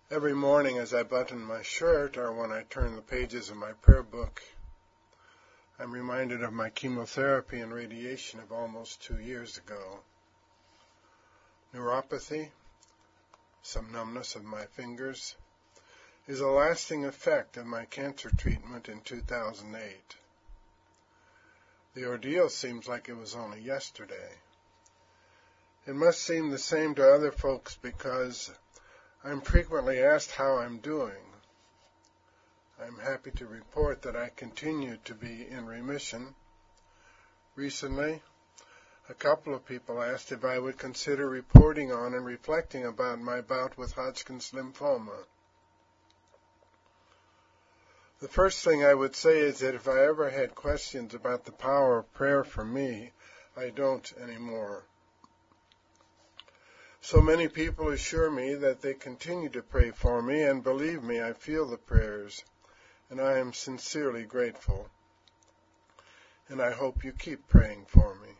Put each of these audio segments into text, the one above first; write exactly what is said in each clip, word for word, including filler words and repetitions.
Every morning as I button my shirt or when I turn the pages of my prayer book, I'm reminded of my chemotherapy and radiation of almost two years ago. Neuropathy, some numbness of my fingers, is a lasting effect of my cancer treatment in two thousand eight. The ordeal seems like it was only yesterday. It must seem the same to other folks because I'm frequently asked how I'm doing. I'm happy to report that I continue to be in remission. Recently, a couple of people asked if I would consider reporting on and reflecting about my bout with Hodgkin's lymphoma. The first thing I would say is that if I ever had questions about the power of prayer for me, I don't anymore. So many people assure me that they continue to pray for me, and believe me, I feel the prayers, and I am sincerely grateful. And I hope you keep praying for me.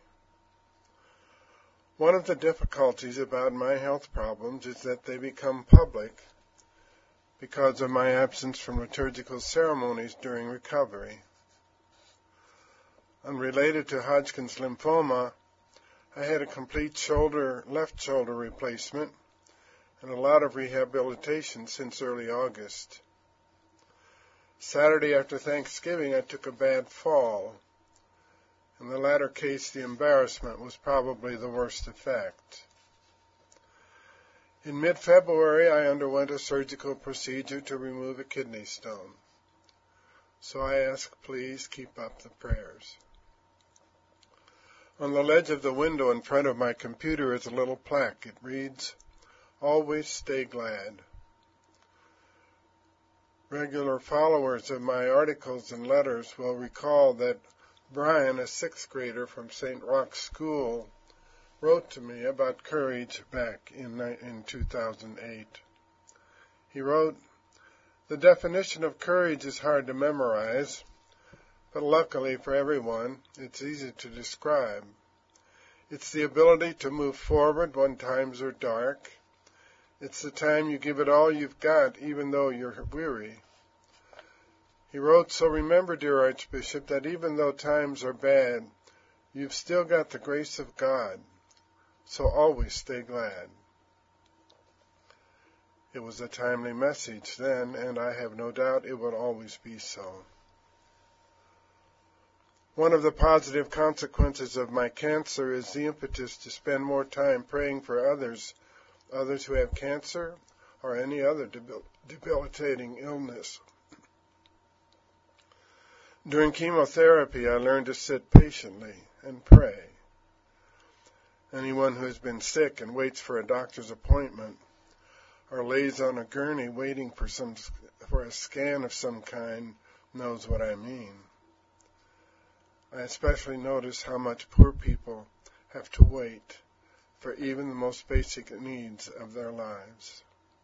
One of the difficulties about my health problems is that they become public because of my absence from liturgical ceremonies during recovery. Unrelated to Hodgkin's lymphoma, I had a complete shoulder, left shoulder replacement and a lot of rehabilitation since early August. Saturday after Thanksgiving, I took a bad fall. In the latter case, the embarrassment was probably the worst effect. In mid-February, I underwent a surgical procedure to remove a kidney stone. So I ask, please keep up the prayers. On the ledge of the window in front of my computer is a little plaque. It reads, "Always stay glad." Regular followers of my articles and letters will recall that Brian, a sixth grader from Saint Roch's School, wrote to me about courage back in, in two thousand eight. He wrote, "The definition of courage is hard to memorize, but luckily for everyone, it's easy to describe. It's the ability to move forward when times are dark. It's the time you give it all you've got, even though you're weary." He wrote, "So remember, dear Archbishop, that even though times are bad, you've still got the grace of God. So always stay glad." It was a timely message then, and I have no doubt it will always be so. One of the positive consequences of my cancer is the impetus to spend more time praying for others, others who have cancer or any other debil- debilitating illness. During chemotherapy, I learned to sit patiently and pray. Anyone who has been sick and waits for a doctor's appointment or lays on a gurney waiting for some for a scan of some kind knows what I mean. I especially notice how much poor people have to wait for even the most basic needs of their lives.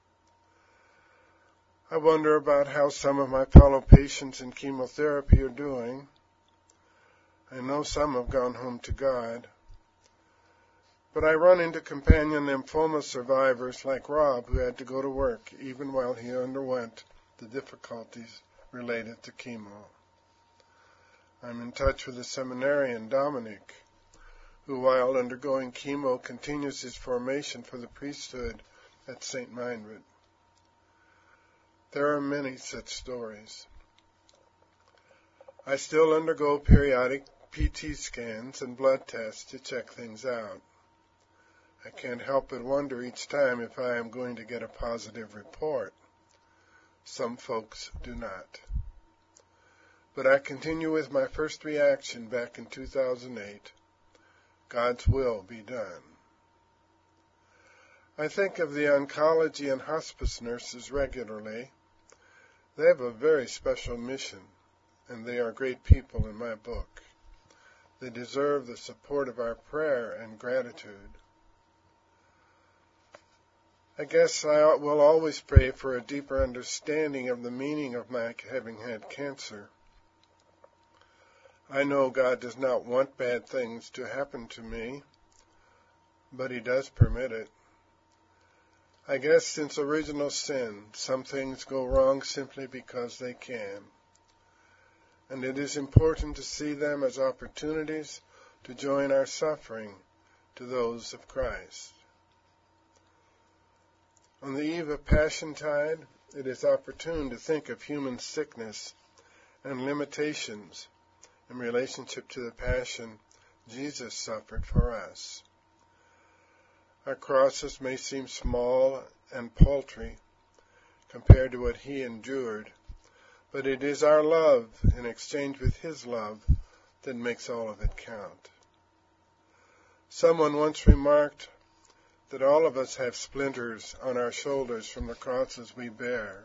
I wonder about how some of my fellow patients in chemotherapy are doing. I know some have gone home to God. But I run into companion lymphoma survivors like Rob, who had to go to work even while he underwent the difficulties related to chemo. I'm in touch with a seminarian, Dominic, who, while undergoing chemo, continues his formation for the priesthood at Saint Meinrad. There are many such stories. I still undergo periodic P T scans and blood tests to check things out. I can't help but wonder each time if I am going to get a positive report. Some folks do not. But I continue with my first reaction back in two thousand eight. God's will be done. I think of the oncology and hospice nurses regularly. They have a very special mission, and they are great people in my book. They deserve the support of our prayer and gratitude. I guess I will always pray for a deeper understanding of the meaning of my having had cancer. I know God does not want bad things to happen to me, but He does permit it. I guess since original sin, some things go wrong simply because they can. And it is important to see them as opportunities to join our suffering to those of Christ. On the eve of Passiontide, it is opportune to think of human sickness and limitations in relationship to the passion Jesus suffered for us. Our crosses may seem small and paltry compared to what he endured, but it is our love in exchange with his love that makes all of it count. Someone once remarked that all of us have splinters on our shoulders from the crosses we bear.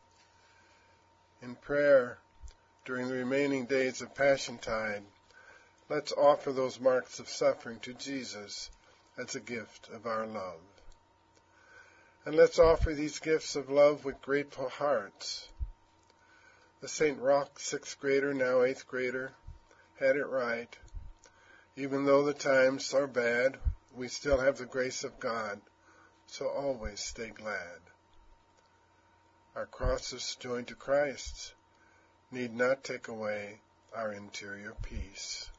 In prayer, during the remaining days of Passiontide, let's offer those marks of suffering to Jesus as a gift of our love. And let's offer these gifts of love with grateful hearts. The Saint Roch sixth grader, now eighth grader, had it right. Even though the times are bad, we still have the grace of God, so always stay glad. Our crosses joined to Christ's need not take away our interior peace.